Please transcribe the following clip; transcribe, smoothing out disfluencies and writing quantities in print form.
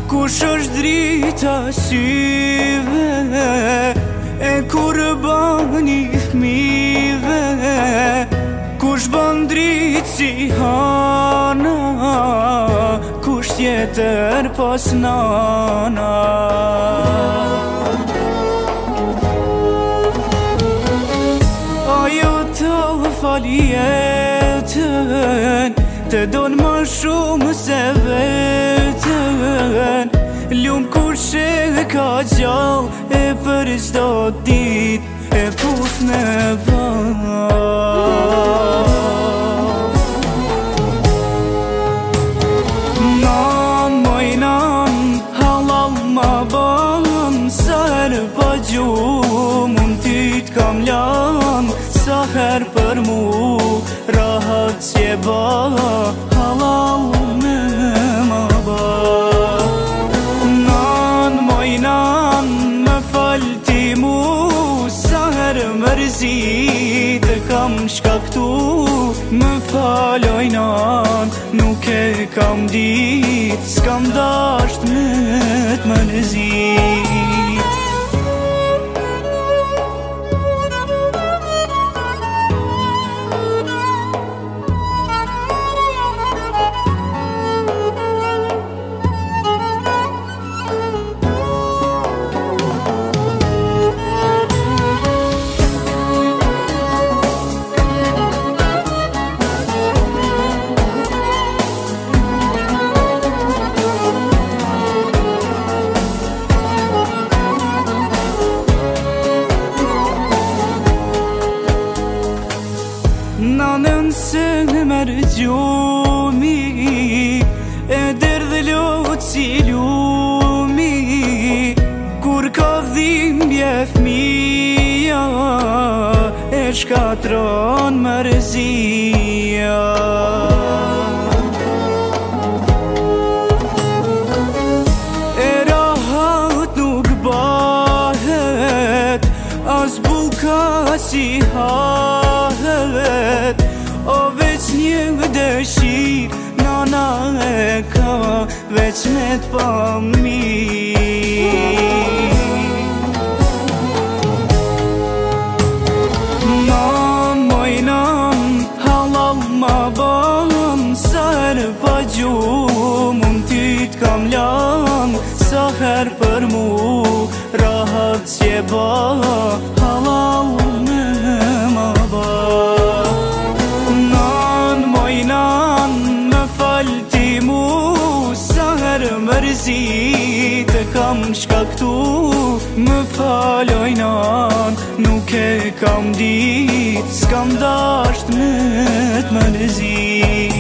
Kush është drita syve e kur bani fmive, kush bën dritë si hana, kush tjetër pas nana. Ajo të fali jetën, të donë më shumë se vetën, lumë kush e ka gjallë e për çdo ditë e pus me Nan, moj nan, halal ma ban, sa herë pa gjumë unë ty t'kam lanë, sa herë për mu rahat që ba, halal me ma ba. Nan, moj nan, më fal ti mu, sa herë mërzi të kam shkaktu, më faloj nan, nuk e kam dit, s'kam dasht me t'mërzit. Nanën se në mërë gjumi, e derdhe lotë si lumi, kur ka dhimbje fmija, e shkatron mërzia. E rahat nuk bahet, as buka si hahet, o veç një dëshirë, nana e ka veç me t'pamir. Nan, moj nan, halal ma ban, sa herë pa gjumë unë ty t'kam lanë, sa herë për mu rahat që ba, halal me ma ba. Nan, moj nan, më fal ti mu, sa herë mërzi të kam shkaktu, më faloj nan, nuk e kam dit, s'kam dasht me t'mërzit.